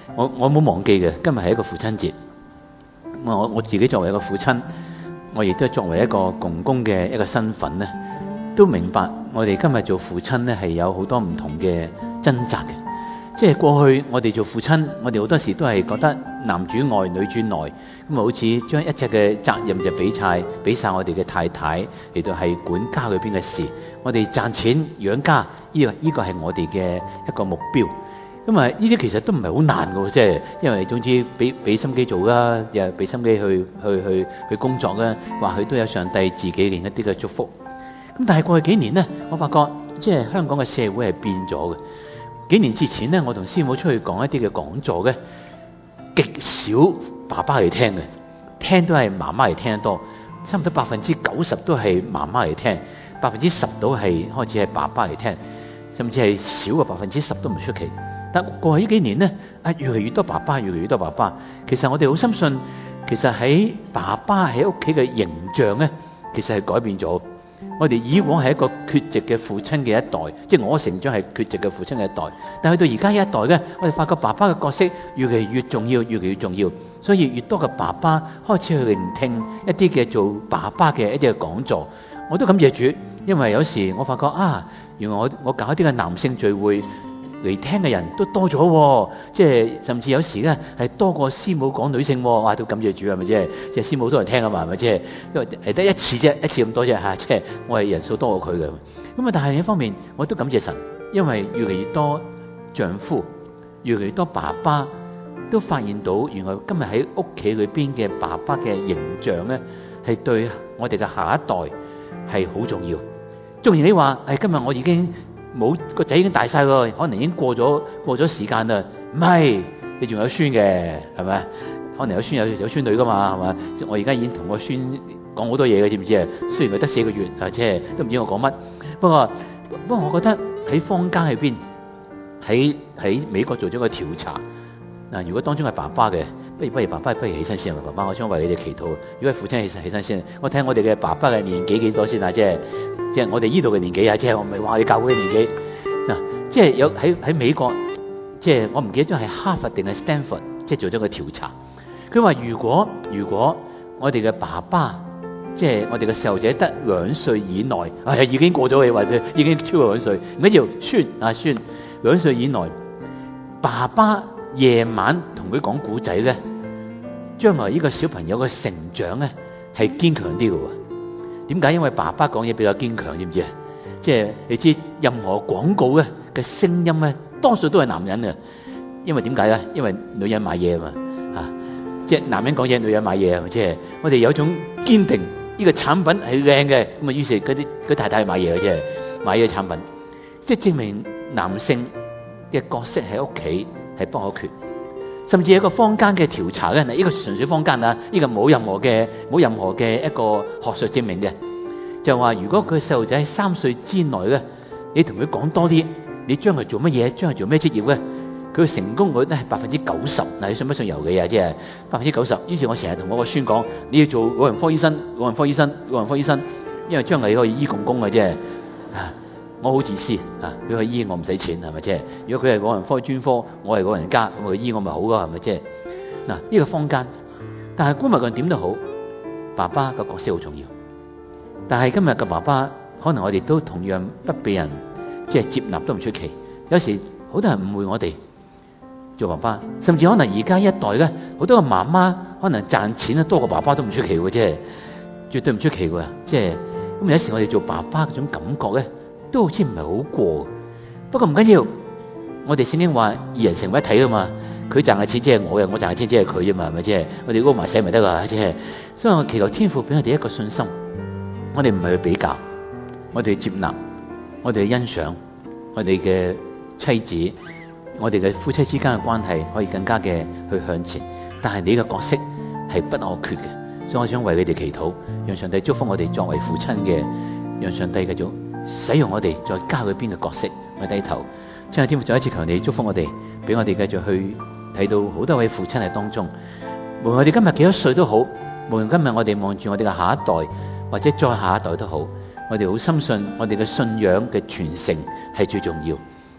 我冇忘記嘅，今日係一個父親節。我自己作為一個父親，我亦都作為一個公公嘅一個身份咧，都明白我哋今日做父親咧係有好多唔同嘅掙扎嘅。即係過去我哋做父親，我哋好多時都係覺得男主外女主內，咁啊好似將一切嘅責任就俾晒我哋嘅太太嚟到係管家裏邊嘅事。我哋賺錢養家，呢個係我哋嘅一個目標。咁啊，呢啲其實都唔係好難嘅，即係因為總之俾心機做啦，又俾心機去工作啦，或許都有上帝自己另一啲嘅祝福。咁但係過去幾年咧，我發覺即係香港嘅社會係變咗嘅。幾年之前咧，我同師母出去講一啲嘅講座嘅，極少爸爸嚟聽嘅，聽都係媽媽嚟聽得多，差唔多90%都係媽媽嚟聽，10%都係開始係爸爸嚟聽，甚至係少過10%都唔出奇。但過去呢幾年咧，越嚟越多爸爸，越嚟越多爸爸。其實我哋好深信，其實喺爸爸喺屋企嘅形象咧，其實係改變咗。我哋以往係一個缺席嘅父親嘅一代，即係我成長係缺席嘅父親嘅一代。但去到而家呢一代咧，我哋發覺爸爸嘅角色越嚟越重要，越嚟越重要。所以越多嘅爸爸開始去聆聽一啲嘅做爸爸嘅一啲嘅講座，我都感謝主，因為有時我發覺原來我搞一啲嘅男性聚會嚟聽嘅人都多咗，即係甚至有時咧係多過師母講女性，哇都感謝主係咪啫？即係師母多人聽啊嘛，係咪啫？因為係得一次啫，一次咁多啫嚇，即係我係人數多過佢嘅。咁啊，但係另一方面我都感謝神，因為越嚟越多丈夫，越嚟越多爸爸都發現到原來今日喺屋企裏邊嘅爸爸嘅形象咧，係對我哋嘅下一代係好重要。縱然你話今日我已經冇個仔已經大晒咯，可能已經過咗時間啦。唔係，你仲有孫嘅，係咪？可能有孫有孫女噶嘛，係嘛？我而家已經同個孫講好多嘢嘅，知唔知啊？雖然佢得4個月，即係都唔知我講乜。不過我覺得喺坊間裏邊，喺美國做咗個調查。嗱，如果當中係爸爸嘅，不如爸爸不如起身先，爸爸，我想為你哋祈禱。如果係父親起身先，我睇我哋嘅爸爸嘅年紀幾多先啊？即係我哋呢度嘅年紀啊！即係我唔係話你教會嘅年紀嗱，即係有喺美國，即係我唔記得咗係哈佛定係 Stanford， 即係做咗個調查。佢話如果我哋嘅爸爸，即係我哋嘅細路仔得2歲以內，已經過咗你或者已經超過2歲，唔緊要，孫2歲以內，爸爸夜晚同佢講古仔咧，將來呢個小朋友嘅成長咧係堅強啲嘅喎。點解？因為爸爸講嘢比較堅強，知唔知啊？即係你知任何廣告咧嘅聲音咧，多數都係男人啊。因為點解咧？因為女人買嘢啊嘛，即係男人講嘢，女人買嘢啊。即係我哋有種堅定，呢個產品係靚嘅，咁啊於是嗰太太買嘢嘅啫，買呢個產品，即係證明男性嘅角色喺屋企係不可缺。甚至有一個坊間嘅調查咧，呢個純粹坊間啊，呢個冇任何嘅一個學術證明嘅，就話如果佢細路仔喺3歲之內咧，你同佢講多啲，你將來做乜嘢，將來做咩職業咧，佢嘅成功率咧係90%。嗱，你信不信由佢啊？即係90%。於是我成日同我個孫講，你要做老人科醫生，因為將來你可以醫公公嘅啫。我好自私佢去醫我唔使錢，係咪啫？如果佢係老人科專科，我係老人家，咁佢醫我咪好咯，係咪啫？嗱，呢個坊間，但係姑勿論點都好，爸爸個角色好重要。但係今日嘅爸爸，可能我哋都同樣不被人即係接納都唔出奇。有時好多人誤會我哋做爸爸，甚至可能而家一代咧，好多個媽媽可能賺錢多過爸爸都唔出奇嘅啫，絕對唔出奇嘅。即係咁有時我哋做爸爸嗰種感覺咧，都好似唔係好過。不過唔緊要，我哋聖經話二人成為一體啊嘛，佢賺嘅錢即係我嘅，我賺嘅錢即係佢啊嘛，係咪啫？我哋撈埋寫咪得噶，即係。所以我祈求天父俾我哋一個信心，我哋唔係去比較，我哋接納，我哋欣賞我哋嘅妻子，我哋嘅夫妻之間嘅關係可以更加嘅去向前。但係你嘅角色係不可缺嘅，所以我想為你哋祈禱，讓上帝祝福我哋作為父親嘅，讓上帝繼續使用我哋在家裏邊嘅角色。我低頭，親愛天父再一次求你祝福我哋，俾我哋繼續去睇到好多位父親喺當中。無論我哋今日幾多歲都好，無論今日我哋望住我哋嘅下一代或者再下一代都好，我哋好深信我哋嘅信仰嘅傳承係最重要。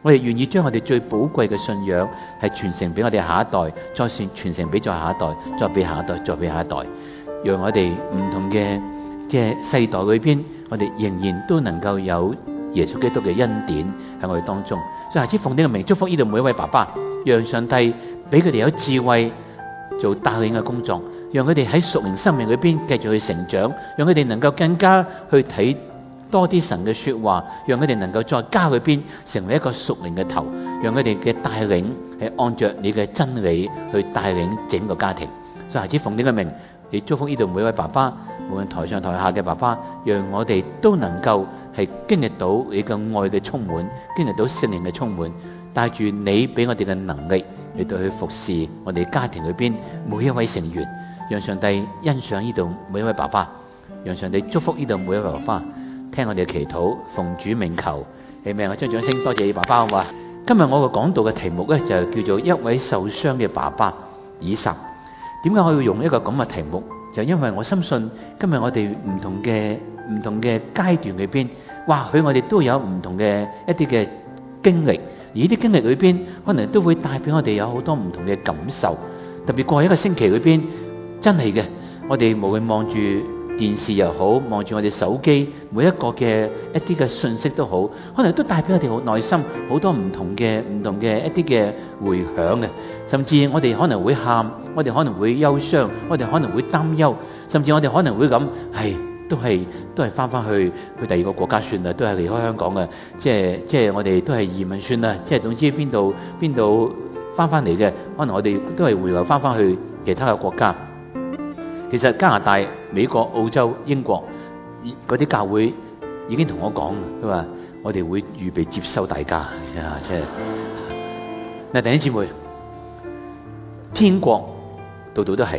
我哋願意將我哋最寶貴嘅信仰係傳承俾我哋下一代，再傳承俾再下一代，再俾下一代，再俾下一代，讓我哋唔同嘅世代裏邊，我哋仍然都能夠有耶穌基督嘅恩典喺我哋當中。所以孩子奉呢個名祝福呢度每一位爸爸，讓上帝俾佢哋有智慧做帶領嘅工作，讓佢哋喺屬靈生命裏邊繼續去成長，讓佢哋能夠更加去睇多啲神嘅說話，讓佢哋能夠在家裏邊成為一個屬靈嘅頭，讓佢哋嘅帶領係按着你嘅真理去帶領整個家庭。所以孩子奉呢個名，你祝福呢度每一位爸爸，無論台上台下嘅爸爸，讓我哋都能夠係經歷到你嘅愛嘅充滿，經歷到聖靈嘅充滿，帶住你俾我哋嘅能力嚟到去服侍我哋家庭裏邊每一位成員，讓上帝欣賞呢度每一位爸爸，讓上帝祝福呢度每一位爸爸。聽我哋嘅祈禱，奉主名求，係咪？我將掌聲多謝你爸爸，好嘛？今日我個講道嘅題目咧就叫做一位受傷嘅爸爸以撒。點解我要用一個咁嘅題目？就因為我深信今日我哋唔同嘅階段裏邊，或許我哋都有唔同嘅一啲嘅經歷，而呢啲經歷裏邊可能都會帶俾我哋有好多唔同嘅感受。特別過去一個星期裏邊，真係嘅，我哋無論望住電視又好，望住我哋手機每一個嘅一啲嘅信息都好，可能都帶俾我哋好內心好多唔同嘅一啲嘅回響嘅。甚至我哋可能會喊，我哋可能會憂傷，我哋可能會擔憂，甚至我哋可能會咁都係翻去第二個國家算啦，都係離開香港嘅，即係我哋都係移民算啦，即係總之邊度翻嚟嘅，可能我哋都係回流翻去其他嘅國家。其實加拿大、美國、澳洲、英國嗰啲教會已經同我講，佢話我哋會預備接收大家，即係嗱，弟兄姊妹，天國度度都係，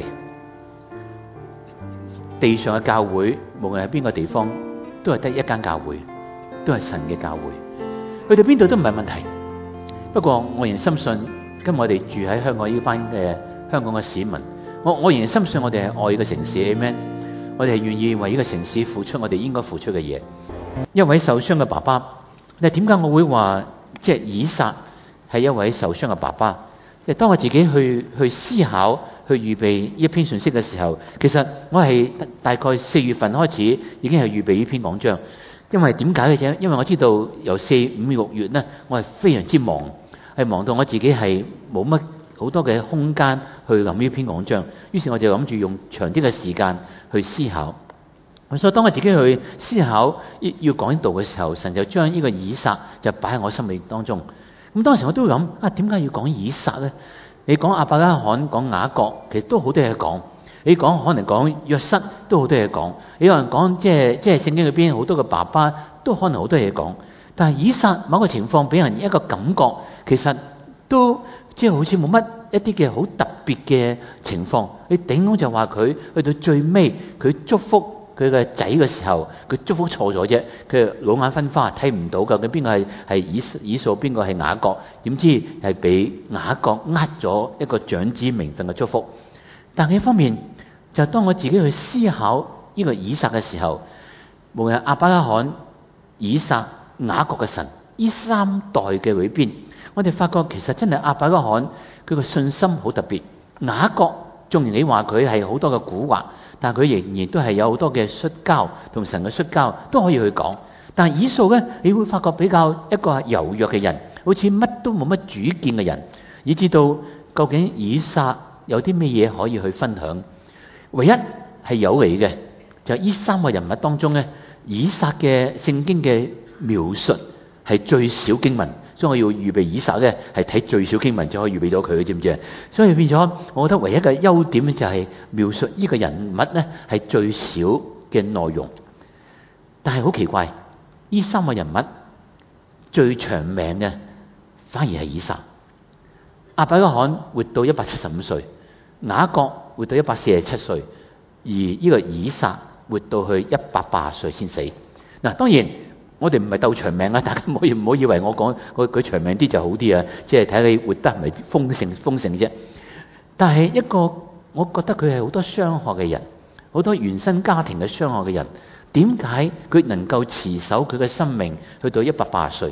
地上嘅教會無論喺邊個地方都係得一間教會，都係神嘅教會，去到邊度都唔係問題。不過我仍深信，今日我哋住喺香港呢班嘅香港嘅市民，我仍然深信我哋係愛呢個城市 Amen， 我哋係願意為呢個城市付出我哋應該付出嘅嘢。一位受傷嘅爸爸，你點解我會話即係以撒係一位受傷嘅爸爸？即係當我自己去思考、去預備一篇信息嘅時候，其實我係大概4月份開始已經係預備呢篇講章。因為點解嘅啫？因為我知道由4、5、6月呢，我係非常之忙，係忙到我自己係冇乜好多嘅空間去諗呢篇講章，於是我就諗住用長啲嘅時間去思考。所以當我自己去思考要講呢度嘅時候，神就將呢個以撒就擺喺我心裏當中。咁當時我都會諗點解要講以撒呢？你講亞伯拉罕、講雅各，其實都好多嘢講。你可能講約瑟都好多嘢講。你可能講即係聖經裏邊好多嘅爸爸都可能好多嘢講。但係以撒某個情況俾人一個感覺，其實都即係好似冇乜一啲嘅好特別嘅情況。你頂多就話佢去到最尾，佢祝福佢嘅仔嘅時候，佢祝福錯咗啫。佢老眼昏花，睇唔到究竟邊個係以掃，邊個係雅各。點知係俾雅各呃咗一個長子名分嘅祝福。但係一方面，就當我自己去思考呢個以撒嘅時候，無論亞伯拉罕、以撒、雅各嘅神，呢3代嘅裏邊，我哋發覺其實真係亞伯拉罕佢個信心好特別。雅各縱然你話佢係好多嘅蠱惑，但係佢仍然都係有好多嘅摔跤，同神嘅摔跤都可以去講。但係以掃咧，你會發覺比較一個柔弱嘅人，好似乜都冇乜主見嘅人，以至到究竟以撒有啲咩嘢可以去分享？唯一係有嚟嘅，就係呢3個人物當中咧，以撒嘅聖經嘅描述係最少經文，所以我要預備以撒咧係睇最少經文就可以預備到佢，知唔知啊？所以變咗，我覺得唯一嘅優點咧就係描述呢個人物咧係最少嘅內容。但係好奇怪，呢3個人物最長命嘅反而係以撒。亞伯拉罕活到175歲，雅各活到147歲，而呢個以撒活到去180歲先死。嗱，當然我哋唔係鬥長命啊，大家唔好以為我講佢長命啲就好啲啊，即係睇你活得係咪豐盛啫。但係一個我覺得佢係好多傷害嘅人，好多原生家庭嘅傷害嘅人，點解佢能夠持守佢嘅生命去到180歲？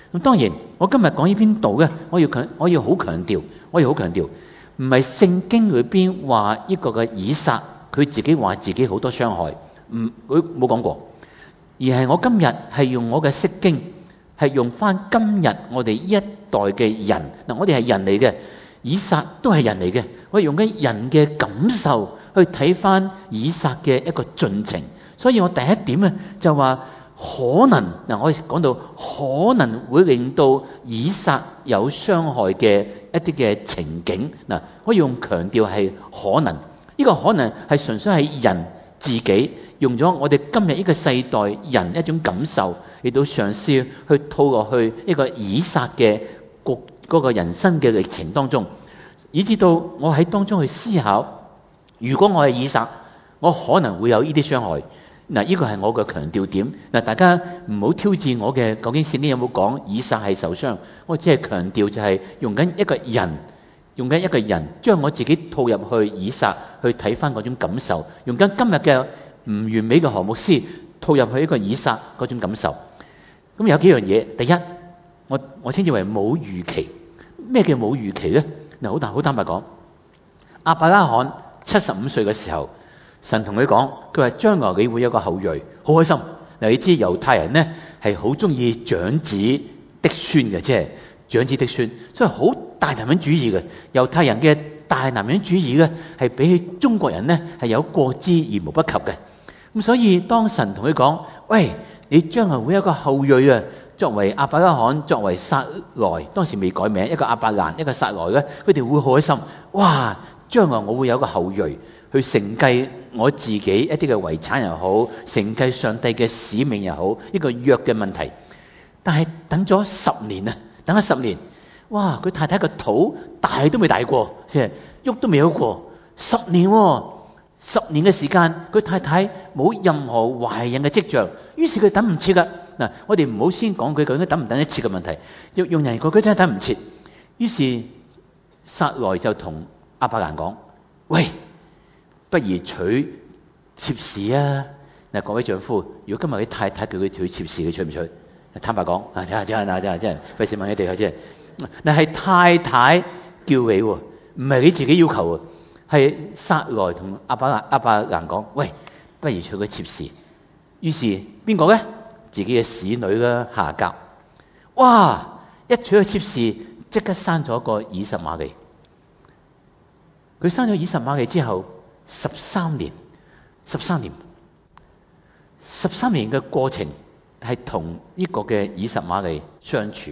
咁當然，我今日講呢篇道咧，我要好強調，唔係聖經裏邊話呢個嘅以撒佢自己話自己好多傷害，佢冇講過，而係我今日係用我嘅釋經，係用翻今日我哋一代嘅人嗱，我哋係人嚟嘅，以撒都係人嚟嘅，我用緊人嘅感受去睇翻以撒嘅一個進程，所以我第一點咧就話可能嗱，我講到可能會令到以撒有傷害嘅一啲嘅情景嗱，可以用強調係可能，呢個可能係純粹係人自己用咗我哋今日呢個世代人一種感受嚟到嘗試去套落去一個以撒嘅嗰個人生嘅歷程當中，以至到我喺當中去思考，如果我係以撒，我可能會有呢啲傷害。嗱，呢個係我嘅強調點。嗱，大家唔好挑戰我嘅究竟聖經有冇講以撒係受傷，我只係強調就係用緊一個人將我自己套入去以撒去睇翻嗰種感受，用緊今日嘅唔完美嘅何牧師套入去一個以撒嗰種感受。咁有幾樣嘢，第一，我稱之為冇預期。咩叫冇預期咧？嗱，好坦白講，亞伯拉罕75歲嘅時候，神同佢講，佢話將來你會有個後裔，好開心。嗱，你知猶太人咧係好中意長子嫡孫嘅，即係長子嫡孫，所以好大男人主義嘅。猶太人嘅大男人主義咧係比起中國人咧係有過之而無不及嘅。咁所以當神同佢講，喂，你將來會有個後裔啊，作為亞伯拉罕，作為撒萊，當時未改名，一個亞伯蘭，一個撒萊咧，佢哋會好開心。哇！將來我會有個後裔去承繼我自己一啲嘅遺產又好，承繼上帝嘅使命又好，呢個約嘅問題。但係等咗10年啊，等咗10年，哇！佢太太個肚大都未大過，即係喐都未喐過，10年喎，10年嘅時間，佢太太冇任何懷孕嘅跡象，於是佢等唔切㗎。嗱，我哋唔好先講佢究竟等唔等得切嘅問題，用人講佢真係等唔切。於是撒萊就同亞伯蘭講，喂，不如娶妾侍啊！嗱，各位丈夫，如果今日你太太叫佢娶妾侍，你娶唔娶？坦白講，真係費事問你哋啫。嗱，係太太叫你喎，唔係你自己要求喎，係撒萊同亞伯蘭講，喂，不如娶個妾侍。於是邊個咧？自己嘅使女啦，夏甲。哇！一娶個妾侍，即刻生咗個以實瑪利。佢生咗以實瑪利之後13年嘅過程係同呢個嘅以實瑪利相處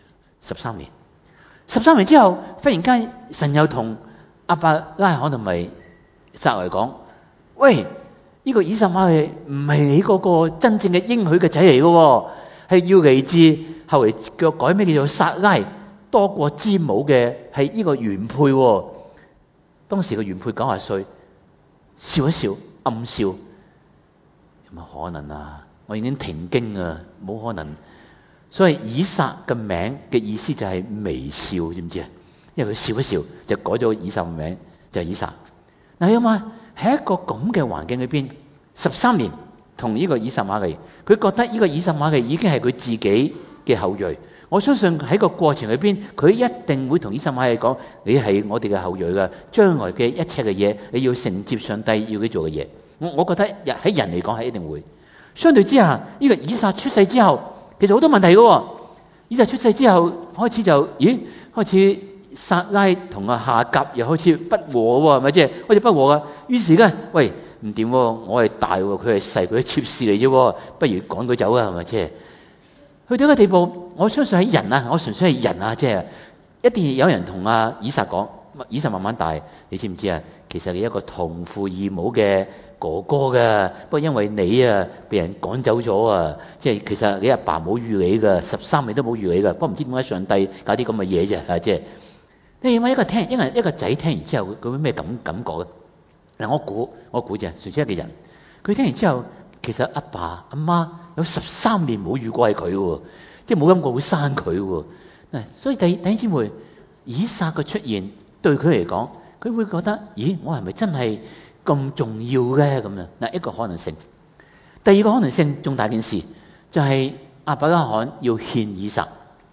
13年。13年之後，忽然間神又同亞伯拉罕同埋撒萊講，喂，呢個以實瑪利唔係你嗰個真正嘅應許嘅仔嚟嘅，係要嚟自後嚟腳改名叫做撒拉，多國之母嘅，係呢個原配。當時個原配90歲，笑一笑，暗笑，有乜可能啊？我已經停經啊，冇可能。所以以撒嘅名嘅意思就係微笑，知唔知啊？因為佢笑一笑就改咗以撒嘅名，就係以撒。嗱，因為喺一個咁嘅環境裏邊，13年同呢個以實瑪利，佢覺得呢個以實瑪利已經係佢自己嘅後裔。我相信喺個過程裏邊，佢一定會同以實瑪利講，你係我哋嘅後裔㗎，將來嘅一切嘅嘢，你要承接上帝要佢做嘅嘢。我覺得喺人嚟講係一定會。相對之下，呢個以撒出世之後，其實好多問題㗎。以撒出世之後，開始撒拉同夏甲又開始不和喎，係咪即係開始不和㗎？於是咧，喂，唔掂喎，我係大喎，佢係細，佢係妾侍嚟啫，不如趕佢走啊，係咪即係？去到一個地步，我相信喺人啊，我純粹係人啊，即係一定有人同以撒講，以撒慢慢大，你知唔知啊？其實你一個同父異母嘅哥哥㗎，不過因為你啊被人趕走咗啊，即係其實你阿爸冇預你㗎，13年都冇預你㗎，不過唔知點解上帝搞啲咁嘅嘢啫，即係你諗下一個仔聽完之後佢會咩感覺咧？嗱，我估啫，純粹一個人，佢聽完之後。其實阿爸阿媽有13年冇遇過係佢喎，即係冇諗過會生佢喎。嗱，所以弟兄姊妹，以撒嘅出現對佢嚟講，佢會覺得，咦，我係咪真係咁重要咧？咁樣嗱，一個可能性。第二個可能性仲大件事，就係亞伯拉罕要獻以撒。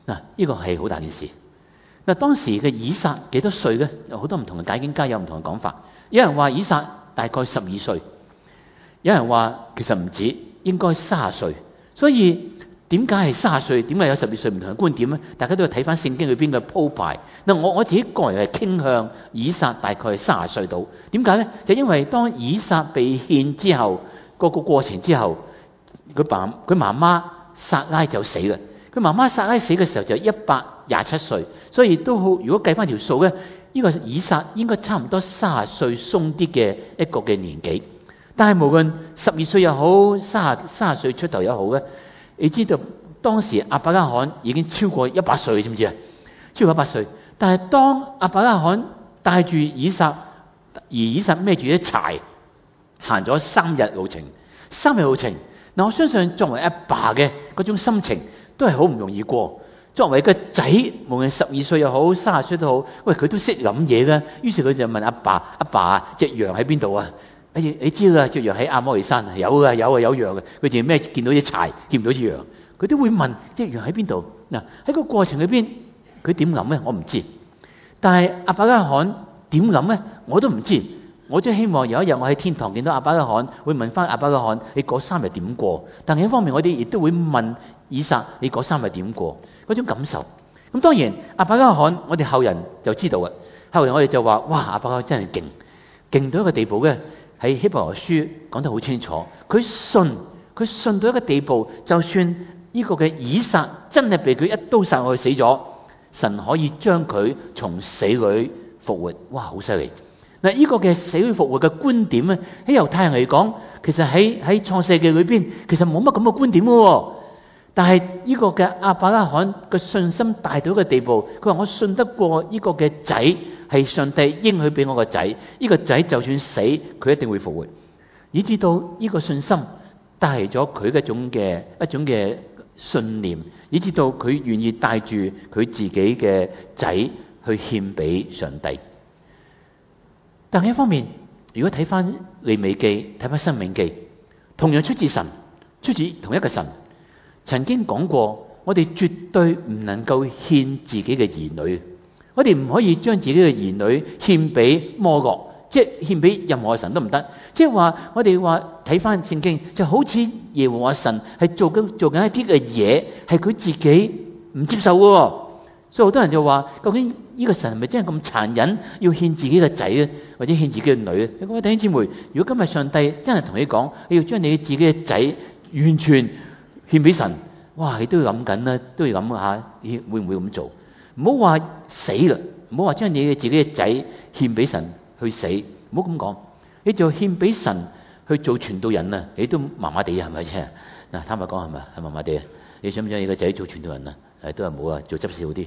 嗱，呢個係好大件事。嗱，當時嘅以撒幾多歲咧？有好多唔同嘅解經家有唔同嘅講法。有人話以撒大概12歲，有人話其實唔止，應該30歲。所以點解係30歲？點解有12歲唔同嘅觀點咧？大家都要睇翻聖經裏邊嘅鋪排。嗱，我自己個人係傾向以撒大概係30歲到。點解咧？就因為當以撒被獻之後，個過程之後，佢媽媽撒拉就死啦。佢媽媽撒拉死嘅時候就127歲，所以都好。如果計翻條數咧，呢個以撒應該差唔多30歲鬆啲嘅一個嘅年紀。但係無論12歲又好，30歲出頭又好咧，你知道當時亞伯拉罕已經超過100歲，知唔知啊？超過100歲。但係當亞伯拉罕帶住以撒，而以撒孭住啲柴，行咗3日路程。嗱，我相信作為阿爸嘅嗰種心情都係好唔容易過。作為個仔，無論12歲又好，30歲都好，喂，佢都識諗嘢㗎。於是佢就問阿爸：阿爸，隻羊喺邊度啊？你知啦，隻羊喺亞摩利山，有羊嘅。佢淨係咩見到啲柴，見唔到隻羊，佢都會問隻羊喺邊度。嗱，喺個過程裏邊，佢點諗咧？我唔知。但係亞伯拉罕點諗咧？我都唔知。我真係希望有一日我喺天堂見到亞伯拉罕，會問翻亞伯拉罕：你嗰3日點過？但係一方面，我哋亦都會問以撒：你嗰3日點過？嗰種感受。咁當然亞伯拉罕，我哋後人就知道啦。後人我哋就話：哇，亞伯拉罕真係勁到一個地步嘅。喺希伯來書講得好清楚，佢信到一個地步，就算呢個嘅以撒真係被佢一刀殺落去死咗，神可以將佢從死裏復活。哇，好犀利！嗱，呢個嘅死裏復活嘅觀點咧，喺猶太人嚟講，其實喺創世記裏邊，其實冇乜咁嘅觀點嘅。但係呢個嘅亞伯拉罕嘅信心大到一個地步，佢話我信得過呢個嘅仔係上帝應許俾我個仔，呢個仔就算死，佢一定會復活。以至到呢個信心帶嚟咗佢一種嘅信念，以至到佢願意帶住佢自己嘅仔去獻俾上帝。但係一方面，如果睇翻利未記，睇翻申命記，同樣出自神，出自同一個神，曾經講過，我哋絕對唔能夠獻自己嘅兒女，我哋唔可以將自己嘅兒女獻俾摩洛，即係獻俾任何神都唔得。即係話我哋話睇翻聖經，就好似耶和華神係做緊一啲嘅嘢，係佢自己唔接受嘅。所以好多人就話，究竟呢個神係咪真係咁殘忍，要獻自己嘅仔咧，或者獻自己嘅女咧？各位弟兄姊妹，如果今日上帝真係同你講，你要將你自己嘅仔完全獻俾神，哇！你都要諗緊啦，都要諗下，會唔會咁做？唔好話死啦，唔好話將你嘅自己嘅仔獻俾神去死，唔好咁講。你就獻俾神去做傳道人啊，你都麻麻地係咪啫？嗱，坦白講係咪？係麻麻地啊？你想唔想你個仔做傳道人啊？都係冇啊，做執事好啲。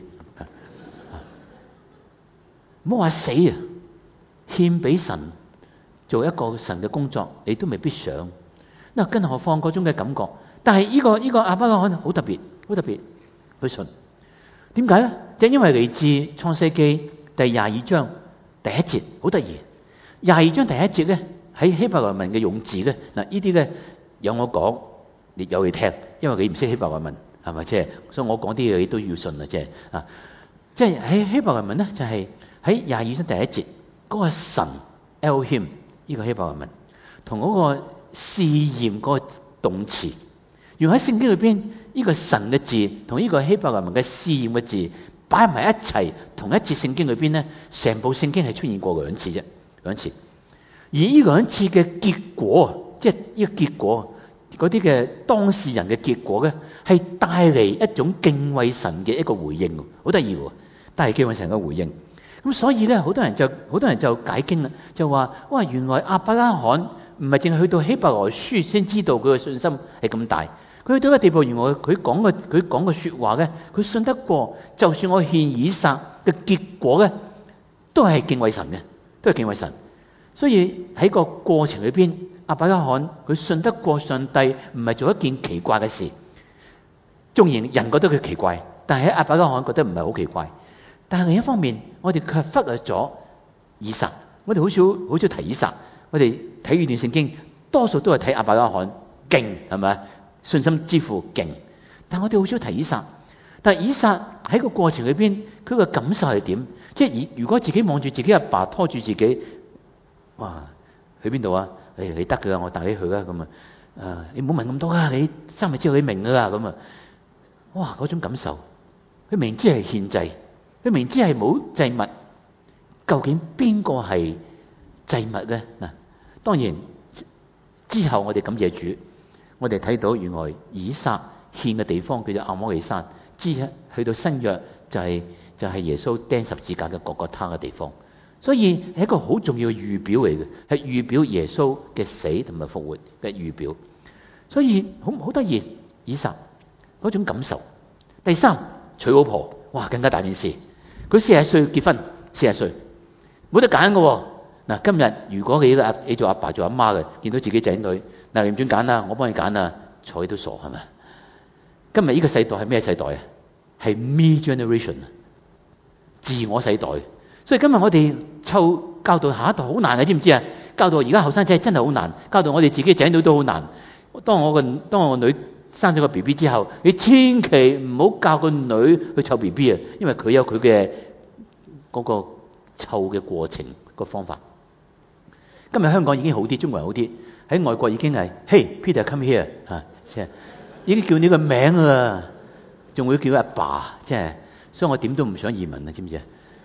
唔好話死啊，獻俾神做一個神嘅工作，你都未必想。嗱，更何況嗰種嘅感覺。但係呢個亞伯拉罕好特別，佢信。點解咧？就因為嚟自創世記第22章第1節，好得意。22章第1節咧，喺希伯來文嘅用字咧，嗱，呢啲咧有我講，你有你聽，因為你唔識希伯來文，係咪？即係，所以我講啲嘢你都要信啊！即係啊，即係喺希伯來文咧，就係喺22章第1節嗰個神 Elohim 呢個希伯來文，同嗰個試驗嗰個動詞，用喺聖經裏邊呢個神嘅字同呢個希伯來文嘅試驗嘅字擺埋一齊，同一節聖經裏邊咧，成部聖經係出現過2次啫，2次。而呢2次嘅結果，即係呢個結果，嗰啲嘅當事人嘅結果咧，係帶嚟一種敬畏神嘅一個回應，好得意喎，帶嚟敬畏神嘅回應。咁所以咧，好多人就解經啦，就話：哇，原來亞伯拉罕唔係淨係去到希伯來書先知道佢嘅信心係咁大，佢去到一個地步，原來佢講嘅說話咧，佢信得過，就算我獻以撒嘅結果咧，都係敬畏神嘅，都係敬畏神。所以喺個過程裏邊，亞伯拉罕佢信得過上帝，唔係做一件奇怪嘅事。縱然人覺得佢奇怪，但係喺亞伯拉罕覺得唔係好奇怪。但係另一方面，我哋卻忽略咗以撒。我哋好少提以撒。我哋睇呢段聖經，多數都係睇亞伯拉罕勁，係咪？信心之父勁。但我哋好少提以撒。 但係以撒喺個過程裏邊，佢個感受係點？即係如果自己望住自己阿爸拖住自己，哇，去邊度啊？你得㗎，我帶你去啦咁啊！你唔好問咁多啦，你3日之後你明㗎啦咁啊！哇，嗰種感受，佢明知係獻祭，佢明知係冇祭物，究竟邊個係祭物咧？嗱，當然之後我哋感謝主，我哋睇到原來以撒獻嘅地方叫做亞摩利山，去到新約就係耶穌釘十字架嘅各各他嘅地方，所以係一個好重要嘅預表嚟嘅，係預表耶穌嘅死同埋復活嘅預表，所以好得意以撒嗰種感受。第三，娶老婆，哇，更加大件事。佢40歲結婚，40歲冇得揀嘅。嗱，今日如果你做阿爸做阿媽嘅，見到自己仔女，嗱，你唔准揀啦，我幫你揀啦，睬都傻係咪？今日呢個世代係咩世代啊？係 me generation， 自我世代。所以今日我哋教導下一代好難嘅，知唔知啊？教導而家後生仔真係好難，教導我哋自己仔女都好難。當我個女生咗個 BB 之後，你千祈唔好教個女去湊 BB 啊，因為佢有佢嘅嗰個湊嘅過程個方法。今日香港已經好啲，中國人好啲，喺外國已經係 Hey Peter come here 已經叫你個名啊，仲會叫阿爸，即係，所以我點都唔想移民啊，知唔知啊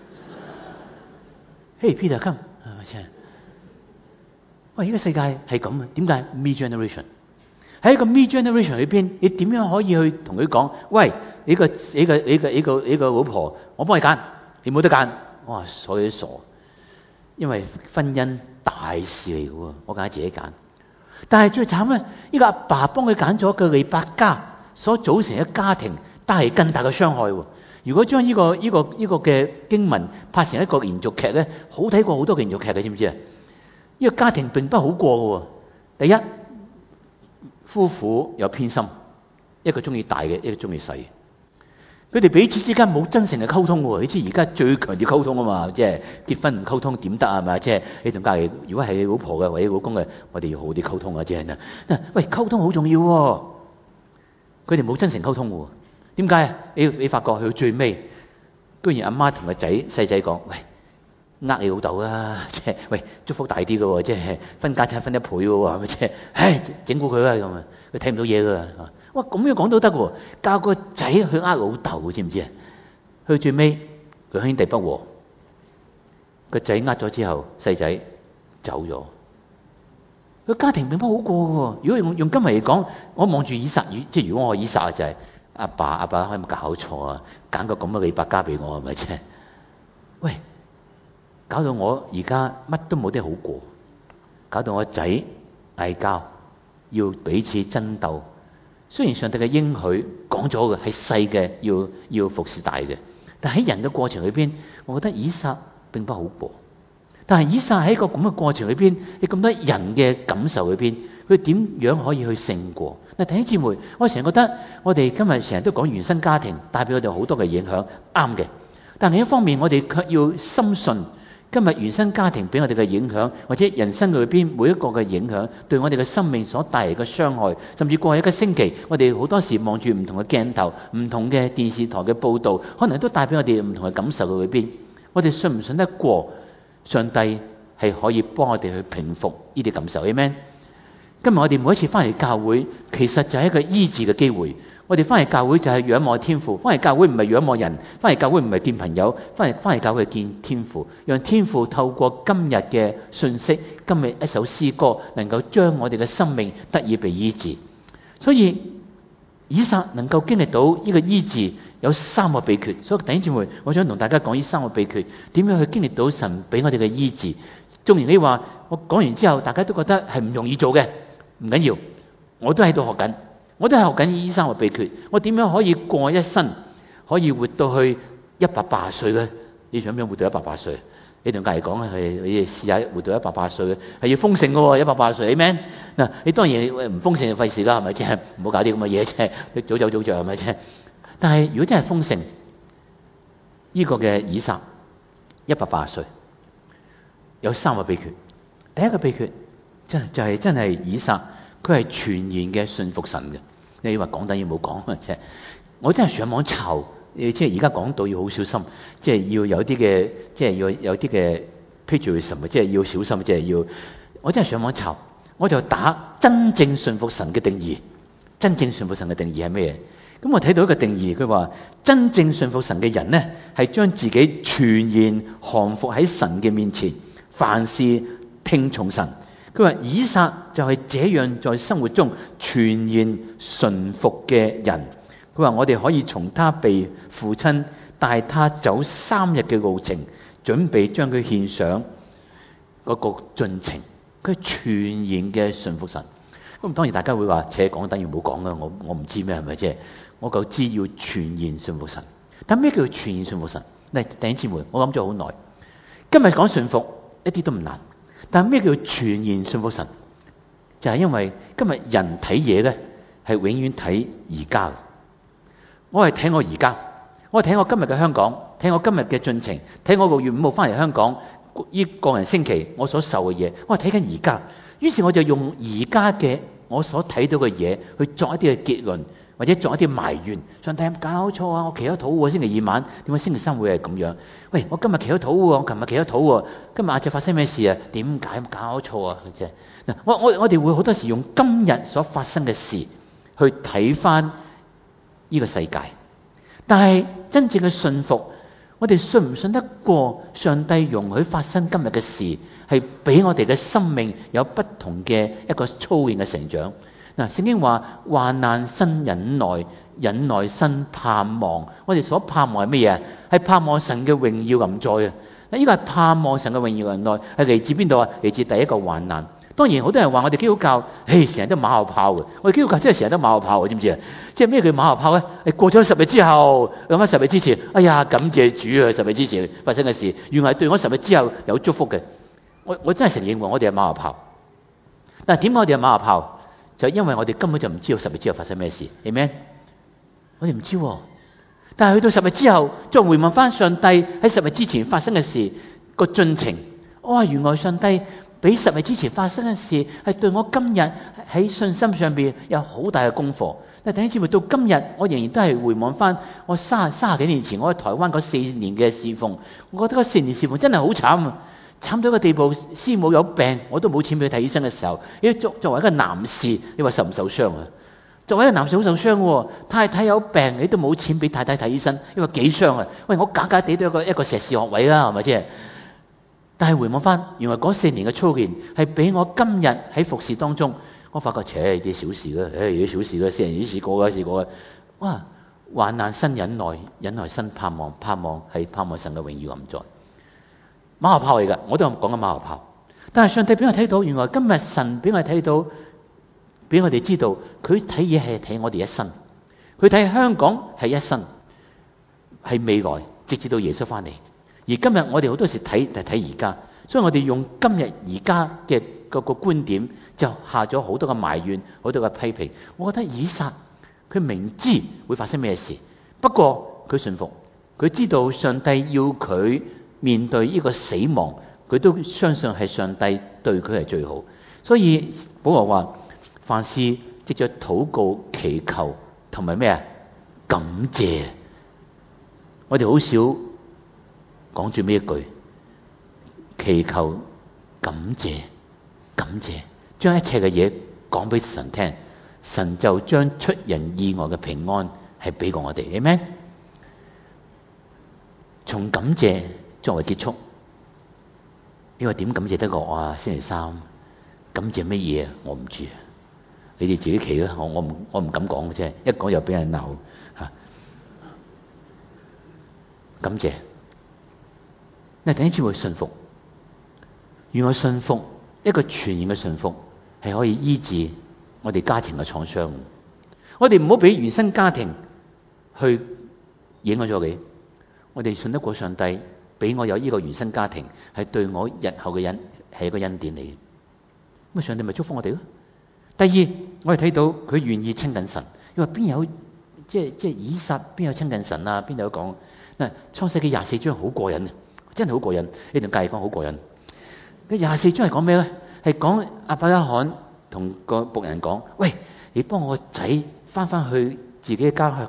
？Hey Peter come 係咪先？喂，呢個世界係咁啊？點解 me generation？喺一個 me generation 裏邊，你點樣可以去同佢講？喂，你個老婆，我幫你揀，你冇得揀。哇，所以都傻，因為婚姻大事嚟嘅喎，我梗係自己揀。但係最慘咧，呢個阿爸幫佢揀咗個利百加所組成嘅家庭，帶嚟更大嘅傷害喎。如果將呢個嘅經文拍成一個連續劇咧，好睇過好多連續劇嘅，知唔知啊？呢個家庭並不好過嘅喎。第一，夫婦有偏心，一個中意大嘅，一個中意細嘅。佢哋彼此之間冇真誠嘅溝通喎。你知而家最強調溝通啊嘛，即係結婚唔溝通點得啊嘛？即係你同隔籬，如果係你老婆嘅或者老公嘅，我哋要好啲溝通啊！即係喂，溝通好重要喎。佢哋冇真誠溝通喎。點解啊？你發覺去到最尾，居然阿媽同個細仔講：喂，呃你老豆啊！即係喂，祝福大啲嘅喎，即係分家產分一倍嘅喎，係咪即係？唉，整蠱佢啦咁啊！佢睇唔到嘢㗎。哇，咁樣講都得喎，教個仔去呃老豆，知唔知啊？去最尾佢兄弟不和，個仔呃咗之後，細仔走咗，個家庭並不好過喎。如果用今日嚟講，我望住以撒，即係如果我以撒就係阿爸可以冇搞錯啊？揀個咁嘅利百加俾我係咪啫？喂，搞到我而家乜都冇得好過，搞到我仔嗌交，要彼此爭鬥。雖然上帝嘅應許講咗嘅係細嘅要服侍大嘅，但喺人嘅過程裏邊，我覺得以撒並不好過。但係以撒喺一個咁嘅過程裏邊，喺咁多人嘅感受裏邊，佢點樣可以去勝過？嗱，弟兄姊妹，我成日覺得我哋今日成日都講原生家庭帶俾我哋好多嘅影響，啱嘅。但另一方面，我哋卻要深信。今日原生家庭俾我哋嘅影響，或者人生裏邊每一個嘅影響，對我哋嘅生命所帶嚟嘅傷害，甚至過去一個星期，我哋好多時望住唔同嘅鏡頭、唔同嘅電視台嘅報道，可能都帶俾我哋唔同嘅感受裏邊。我哋信唔信得過上帝係可以幫我哋去平復呢啲感受？阿們。今日我哋每一次翻嚟教會，其實就係一個醫治嘅機會。我哋翻嚟教會就係仰望天父，翻嚟教會唔係仰望人，翻嚟教會唔係見朋友，翻嚟教會係見天父，讓天父透過今日嘅信息，今日一首詩歌，能夠將我哋嘅生命得以被醫治。所以以撒能夠經歷到呢個醫治，有3個秘訣。所以弟兄姊妹，我想同大家講呢3個秘訣，點樣去經歷到神俾我哋嘅醫治。縱然你話我講完之後，大家都覺得係唔容易做嘅，唔緊要，我都喺度學緊。我都係學緊呢3個秘訣，我點樣可以過一生，可以活到去180歲咧？你想唔想活到180歲？你同隔籬講係，你試下活到180歲嘅，係要豐盛嘅喎，180歲，amen。嗱，你當然唔豐盛就費事啦，係咪啫？唔好搞啲咁嘅嘢啫，你早走早着係咪啫？但係如果真係豐盛，呢個嘅以撒180歲，有3個秘訣。第一個秘訣就係真係以撒。佢係全然嘅信服神嘅，你話講等於冇講嘅啫。 我真係上網查，即係而家講到要好小心，即係要有啲嘅，即係要有啲嘅 plagiarism，即係要小心，即係要。我真係上網查，我就打真正信服神嘅定義。真正信服神嘅定義係咩嘢？咁我睇到一個定義，佢話真正信服神嘅人呢，係將自己全然降服喺神嘅面前，凡事聽從神。佢話以撒就係這樣在生活中全然順服嘅人。佢話我哋可以從他被父親帶他走3日嘅路程，準備將佢獻上嗰個進程。佢全然嘅順服神。咁當然大家會話，且講等於冇講啦。我唔知咩係咪啫？我夠知要全然順服神。但咩叫全然順服神？嚟，弟兄姊妹，我諗咗好耐。今日講順服一啲都唔難，但咩叫全然順服神？就係因為今日人睇嘢咧，係永遠睇而家。我係睇我而家，我係睇我今日嘅香港，睇我今日嘅進程，睇我6月5號翻嚟香港呢個人星期我所受嘅嘢，我係睇緊而家。於是我就用而家嘅我所睇到嘅嘢去作一啲嘅結論，或者作一啲埋怨。上帝有冇搞錯啊？我祈咗禱喎，星期2晚點解星期3會係咁樣？喂，我今日祈咗禱喎，我琴日祈咗禱喎，今日晏晝發生咩事啊？點解搞錯啊？啫嗱，我哋會好多時用今日所發生嘅事去睇翻呢個世界，但係真正嘅信服，我哋信唔信得過上帝容許發生今日嘅事，係俾我哋嘅生命有不同嘅一個操練嘅成長。嗱，聖經話患難生忍耐，忍耐生盼望。我哋所盼望係乜嘢？係盼望神嘅榮耀臨在啊！呢個係盼望神嘅榮耀臨在，係嚟自邊度啊？嚟自第一個患難。當然好多人話我哋基督教，成日都馬後炮嘅。我哋基督教真係成日都馬後炮嘅，知唔知啊？即係咩叫馬後炮咧？係過咗10日之後，諗翻10日之前，哎呀感謝主啊！10日之前發生嘅事，原來係對我10日之後有祝福嘅。我真係承認我哋係馬後炮。但係點解我哋係馬後炮？就因為我哋根本就唔知道10日之後發生咩事，係咩？我哋唔知喎。但係去到10日之後，再回望翻上帝喺10日之前發生嘅事個進程，原來上帝俾10日之前發生嘅事係對我今日喺信心上邊有好大嘅功課。但係弟兄姊妹，到今日我仍然都係回望翻我30幾年前我喺台灣嗰4年嘅侍奉，我覺得嗰4年侍奉真係好慘啊！慘到一個地步，師母有病我都冇錢俾佢睇醫生嘅時候，作為一個男士，你話受唔受傷啊？作為一個男士好受傷喎，太太有病你都冇錢俾太太睇醫生，因為幾傷啊！喂，我假假地都有一個碩士學位啦，係咪啫？但係回望翻，原來嗰4年嘅操練係俾我今日喺服侍當中，我發覺啲小事啦，啲小事啦，4年試過嘅。哇！患難生忍耐，忍耐生盼望，盼望係盼望神嘅榮耀臨在。馬後炮嚟㗎，我都講緊馬後炮。但係上帝俾我睇到，原來今日神俾我睇到，俾我哋知道，佢睇嘢係睇我哋一生，佢睇香港係一生，係未來，直至到耶穌翻嚟。而今日我哋好多時睇而家，所以我哋用今日而家嘅個觀點，就下咗好多嘅埋怨，好多嘅批評。我覺得以撒佢明知會發生咩事，不過佢信服，佢知道上帝要佢面對呢個死亡，佢都相信係上帝對佢係最好。所以保羅話，凡事藉着禱告、祈求同埋咩啊，感謝。我哋好少講住咩一句，祈求、感謝、感謝，將一切嘅嘢講俾神聽，神就將出人意外嘅平安係俾過我哋，係咪？從感謝作為結束，你話點感謝得過啊？星期3感謝乜嘢？我唔知，你哋自己企啦，我唔敢講嘅啫，一講又俾人鬧吓。感謝，你第一次會信服，原來信服一個全然嘅信服係可以醫治我哋家庭嘅創傷。我哋唔好俾原生家庭去影響咗你。我哋信得過上帝，俾我有呢個原生家庭，係對我日後嘅人係一個恩典嚟嘅。咁上帝咪祝福我哋咯。第二，我哋睇到佢願意親近神，因為邊有即係以撒邊有親近神啊？邊度有講嗱？創世記24章好過癮啊，真係好過癮。呢段介講好過癮。佢24章係講咩咧？係講亞伯拉罕同個僕人講：喂，你幫我個仔翻去自己嘅家鄉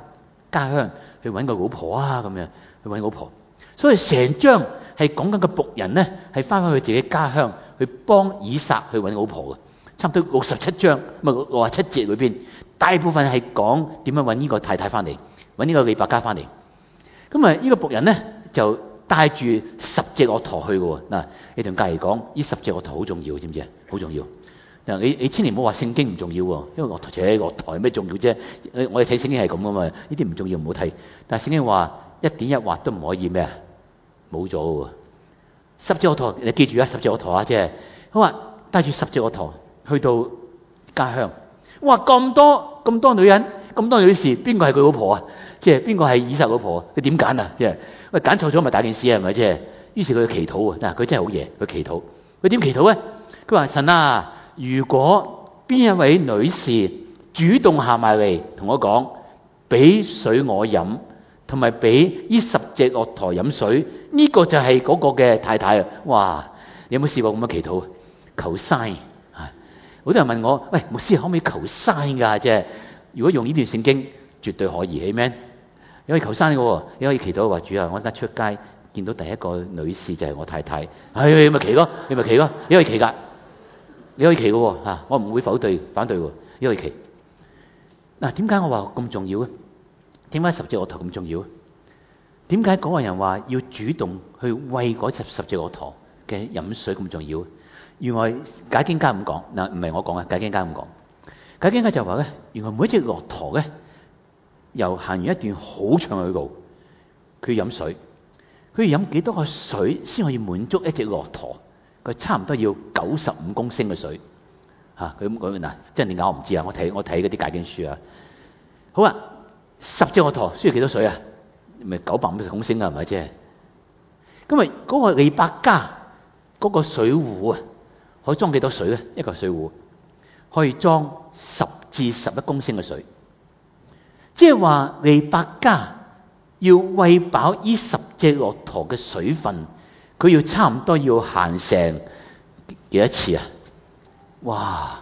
家鄉去揾個老婆啊，咁樣去揾老婆。所以成章係講緊個僕人咧，係翻返去自己家鄉去幫以撒去揾老婆嘅。差唔多67章，咁啊67節裏邊，大部分係講點樣揾呢個太太翻嚟，揾呢個利百加翻嚟。咁啊，呢個僕人咧就帶住10隻駱駝去嘅喎。嗱，你同隔離講，呢10隻駱駝好重要，知唔知啊？好重要。嗱，你千祈唔好話聖經唔重要喎，因為駱駝有咩重要啫？我哋睇聖經係咁噶嘛，呢啲唔重要唔好睇。但係聖經話一點一劃都唔可以咩啊？冇咗喎。10隻駱駝，你記住啊，10隻駱駝啊，即係好話帶住10隻駱駝去到家鄉。哇，咁多女人，咁多女士，邊個係佢老婆啊？即係邊個係以撒老婆啊？佢點揀啊？即係喂，揀錯咗咪大件事啊？係咪即係？於是佢祈禱啊！嗱，佢真係好嘢，佢祈禱。佢點祈禱咧？佢話神啊，如果邊一位女士主動行埋嚟同我講，俾水我飲，同埋俾呢10隻駱駝飲水，呢個就係嗰個嘅太太啊！哇！你有冇試過咁樣祈禱？求 sign 啊！好多人問我，喂，牧師可唔可以求 sign 㗎？即係如果用呢段聖經，絕對可以，係咩？你可以求 sign 嘅喎，你可以祈禱話主啊，我一出街見到第一個女士就係我太太，你咪祈咯，你咪祈咯，你可以祈㗎，你可以祈嘅喎嚇，我唔會反對喎，你可以祈。嗱，點解我話咁重要咧？點解10隻駱駝咁重要咧？點解嗰個人話要主動去餵嗰10隻駱駝嘅飲水咁重要？原來解經家咁講，嗱，唔係我講啊，解經家咁講。解經家就話咧，原來每一隻駱駝咧，由行完一段好長嘅路，佢飲水，佢要飲幾多個水先可以滿足一隻駱駝？佢差唔多要95公升嘅水嚇。佢咁講嗱，真係點解我唔知啊？我睇嗰啲解經書啊。好啊，10隻駱駝需要幾多水啊？咪950公升啊，係咪啫？咁啊，嗰個利百加嗰個水壺啊，可以裝幾多水咧？一個水壺可以裝10至11公升嘅水，即係話利百加要餵飽呢10隻駱駝嘅水分，佢要差唔多要行成幾多次啊？哇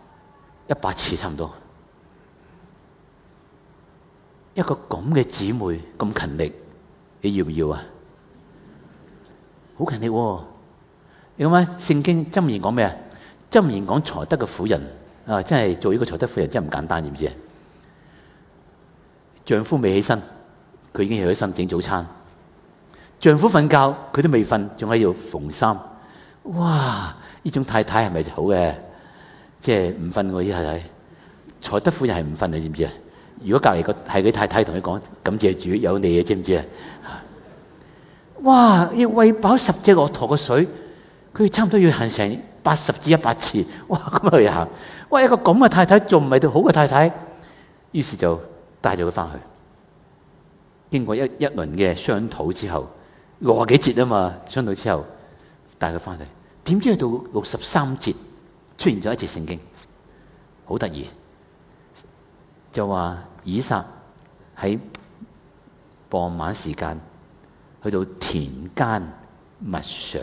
，100次差唔多。一個咁嘅姊妹咁勤力，你要唔要啊？好勤力喎！你諗下聖經箴言講咩啊？箴言講才德嘅婦人啊，真係做呢個才德婦人真係唔簡單，知唔知啊？丈夫未起身，佢已經起咗身整早餐；丈夫瞓覺，佢都未瞓，仲喺度縫衫。哇！呢種太太係咪好嘅？即係唔瞓喎，呢太太。才德婦人係唔瞓，你知唔知啊？如果隔離個係佢太太同佢講感謝主有你嘅，知唔知啊？哇！要餵飽10隻駱駝嘅水，佢差唔多要行成80至100次。哇！咁去行，哇！一個咁嘅太太仲唔係好嘅太太？於是就帶咗佢翻去。經過一輪嘅商討之後，60幾節啊嘛，商討之後帶佢翻去。點知去到63節出現咗一節聖經，好得意。就話以撒喺傍晚時間去到田間默想，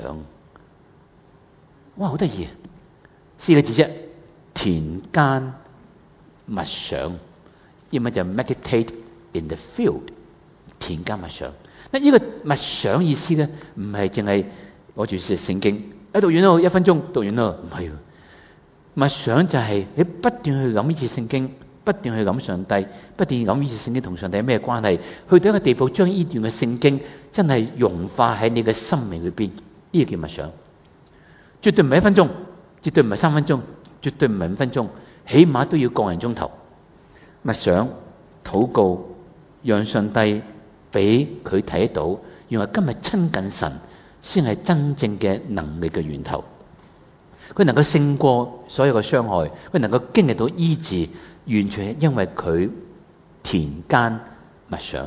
哇，好得意！4個字啫，田間默想，英文就 meditate in the field， 田間默想。嗱，呢個默想意思咧，唔係淨係攞住聖經讀完咯，1分鐘讀完咯，唔係。默想就係你不斷去諗呢次聖經。不斷去諗上帝，不斷諗呢次聖經同上帝有咩關係，去到一個地步，將呢段嘅聖經真係融化喺你嘅生命裏邊，呢個叫默想。絕對唔係1分鐘，絕對唔係3分鐘，絕對唔係5分鐘，起碼都要個人鐘頭。默想、禱告，讓上帝俾佢睇到，原來今日親近神先係真正嘅能力嘅源頭。佢能夠勝過所有嘅傷害，佢能夠經歷到醫治，完全係因為佢田間默想。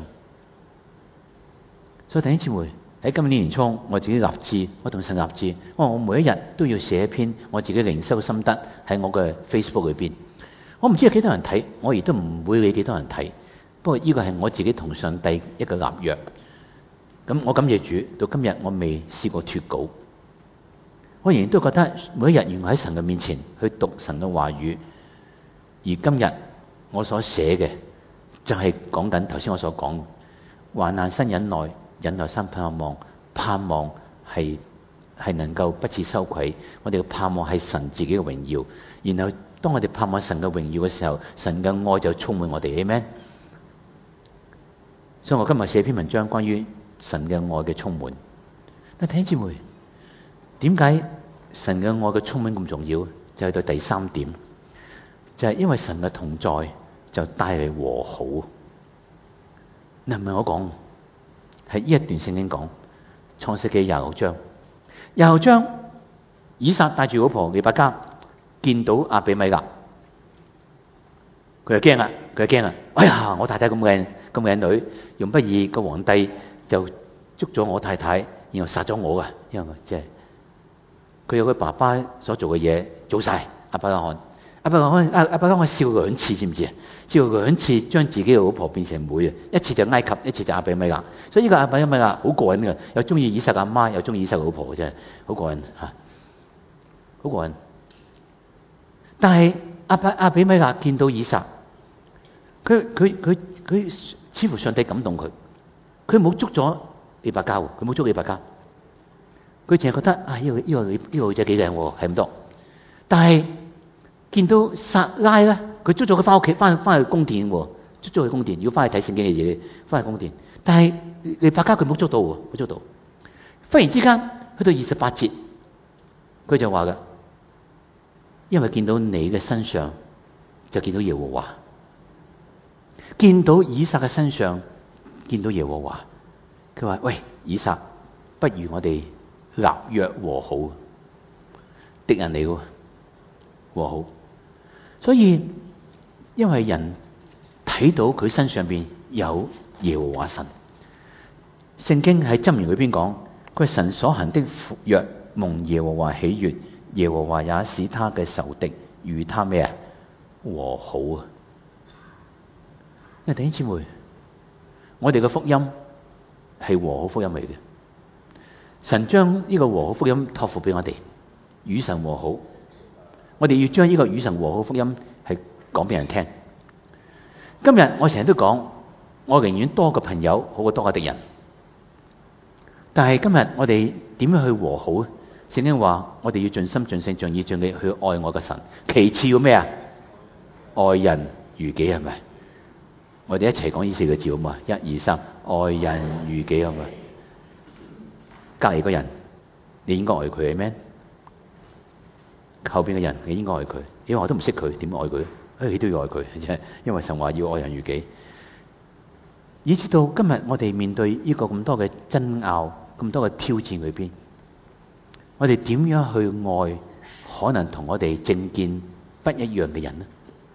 所以弟兄姊妹，喺今年年初，我自己立志，我同神立志，我每一日都要寫一篇我自己靈修心得喺我嘅 Facebook 裏邊。我唔知有幾多人睇，我亦都唔會理幾多人睇。不過呢個係我自己同上帝一個立約。咁我感謝主，到今日我未試過脫稿。我仍然都覺得每一日原來喺神嘅面前去讀神嘅話語，而今日我所寫嘅就係講緊頭先我所講，患難生忍耐，忍耐生盼望，盼望係能夠不致羞愧。我哋嘅盼望係神自己嘅榮耀。然後當我哋盼望神嘅榮耀嘅時候，神嘅愛就充滿我哋。Amen。所以我今日寫篇文章關於神嘅愛嘅充滿。但弟兄姊妹，點解神嘅愛嘅充滿咁重要？就係到第三點，就係因為神嘅同在就帶嚟和好。嗱，唔係我講，係呢一段聖經講，創世記26章。26章，以撒帶住老婆利百加見到亞比米勒，佢就驚啦，哎呀，我太太咁靚女，用不義個皇帝就捉咗我太太，然後殺咗我噶，因為即係佢有佢爸爸所做嘅嘢做晒。亞伯拉罕笑2次，知唔知啊？笑2次，將自己嘅老婆變成妹啊！一次就埃及，一次就亞比米勒。所以呢個亞比米勒好過癮嘅，又中意以撒阿媽，又中意以撒老婆，真係好過癮嚇，好過癮。但係亞比米勒見到以撒，佢似乎上帝感動佢，佢冇捉咗利百加，佢冇捉利百加，佢淨係覺得呢個女仔幾靚喎，係咁多。但係見到撒拉咧，佢捉咗佢翻屋企，翻去宮殿喎，捉咗去宮殿，要翻去睇聖經嘅嘢，翻去宮殿。但係利百加佢冇捉到喎，冇捉到。忽然之間去到28節，佢就話㗎，因為見到你嘅身上就見到耶和華，見到以撒嘅身上見到耶和華。佢話：喂，以撒，不如我哋立約和好，敵人嚟㗎和好。所以因為人睇到佢身上邊有耶和華神，聖經喺箴言裏邊講，佢係神所行的福約蒙耶和華喜悅，耶和華也使他嘅仇敵與他咩啊和好啊！因為弟兄姊妹，我哋嘅福音係和好福音嚟嘅，神將呢個和好福音託付俾我哋，與神和好。我哋要將呢個與神和好福音係講俾人聽。今日我成日都講，我寧願多個朋友好過多個敵人。但係今日我哋點樣去和好？聖經話我哋要盡心盡性盡意盡力去愛我嘅神。其次要咩啊？愛人如己，係咪？我哋一齊講呢4個字好嘛？1、2、3，愛人如己，係咪？隔離個人你應該愛佢，係咩？後邊嘅人你應該愛佢，因為我都唔識佢，點愛佢？你都要愛佢，因為神話要愛人如己。以至到今日我哋面對呢個咁多嘅爭拗、咁多嘅挑戰裏邊，我哋點樣去愛可能同我哋政見不一樣嘅人呢？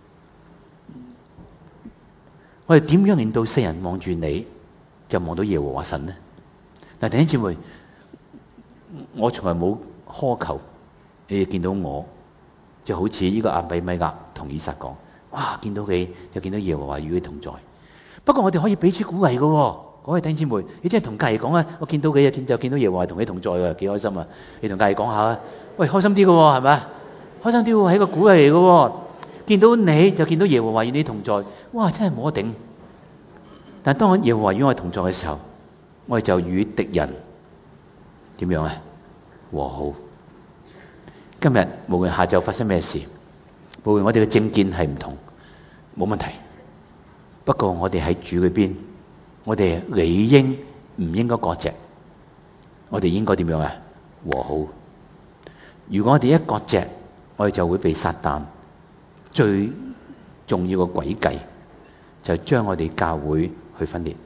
我哋點樣令到世人望住你就望到耶和華神呢？但弟兄姊妹，我從來冇苛求你哋見到我就好似呢個亞比米勒同以撒講，哇！見到佢就見到耶和華與佢同在。不過我哋可以彼此鼓勵嘅喎，各位弟兄姊妹，你真係同隔離講啊！我見到佢就見到耶和華同你同在嘅，幾開心啊！你同隔離講下啊，喂，開心啲嘅喎，係咪？開心啲喎，係一個鼓勵嚟嘅喎。見到你就見到耶和華與你同在，哇！真係冇得頂。但係當耶和華與我同在嘅時候，我哋就與敵人點樣啊？和好。今日無論下晝發生咩事，無論我哋嘅政見係唔同，冇問題。不過我哋喺主裏邊，我哋理應唔應該割席，我哋應該點樣啊？和好。如果我哋一割席，我哋就會被撒旦最重要嘅詭計，就係將我哋教會去分裂。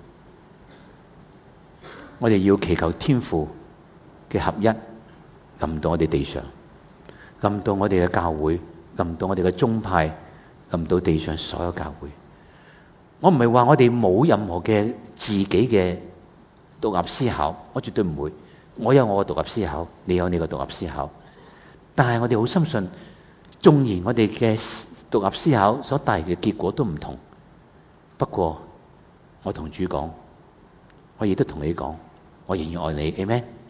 我哋要祈求天父嘅合一臨到我哋地上，臨到我哋嘅教會，臨到我哋嘅宗派，臨到地上所有教會。我唔係話我哋冇任何嘅自己嘅獨立思考，我絕對唔會。我有我嘅獨立思考，你有你嘅獨立思考。但係我哋好深信，縱然我哋嘅獨立思考所帶嚟嘅結果都唔同，不過我同主講，我亦都同你講，我仍然愛你，Amen。